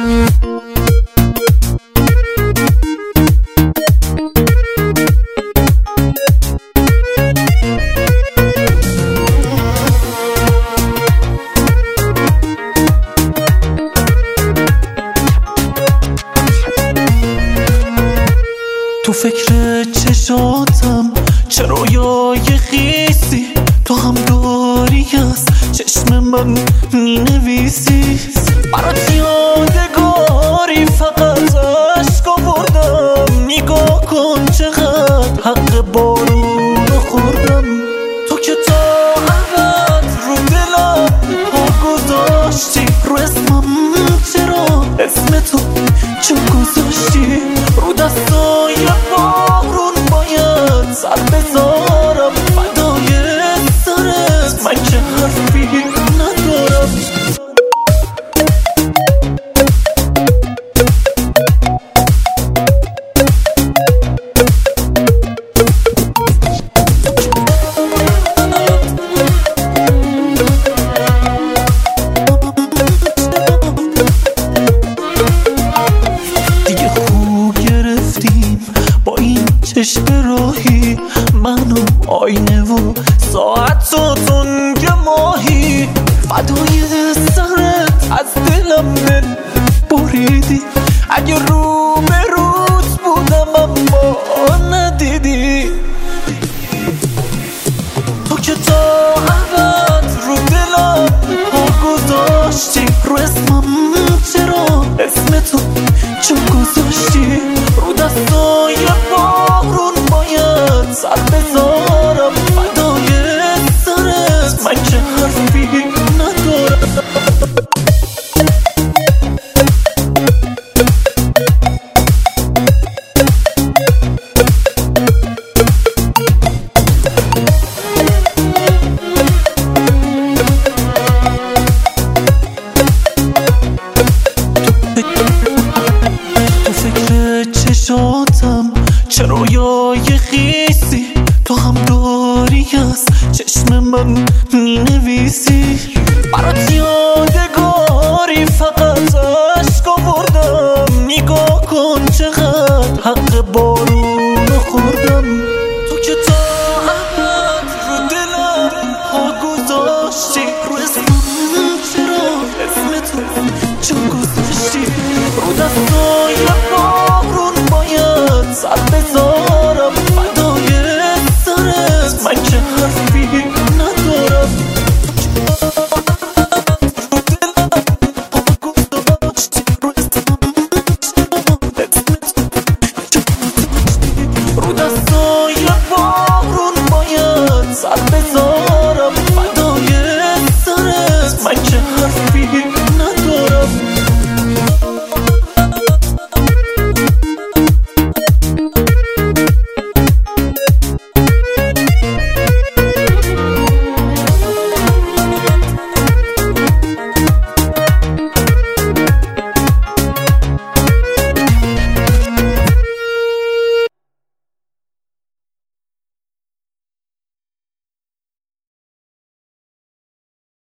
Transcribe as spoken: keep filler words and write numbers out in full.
تو فکر چشاتم چه رویای خیسی تو هم داری از چشم من می نویسی برات یادگاری فقط عشق آوردم نگاه کن چقدر حق بارونو خوردم تو که تا ابد رو دلم پا گذاشتی رو اسمم چرا اسم تو چه گذاشتی رو دستای بارون باید سر بذارم فدای سرت من که حرفی ندارم با این چشم راهی منو آینه و ساعت و تنگ ماهی فدای سرت از دلم دل بریدی اگه رو به روز بودم اما ندیدی تو که تا ابد رو دلم پا گذاشتی رو اسمم چرا اسم تو چه گذاشتی رو دستای بارون باید سر بذارم فدای سرت من که حرفی ندارم چشاتم چه رویای خیسی تو هم داری از چشم من می نویسی برات یادگاری فقط عشق آوردم نگاه کن چقدر حق بارونو خوردم تو که تا ابد رو دلم پا گذاشتی رو اسمم چرا اسم تو چه گذاشتی رو دستای بارون باید سر بذارم فدای سرت من که حرفی ندارم رو دلم پا گذاشتی رو اسمم چرا اسم تو چه گذاشتی رو دستای بارون باید سر بذارم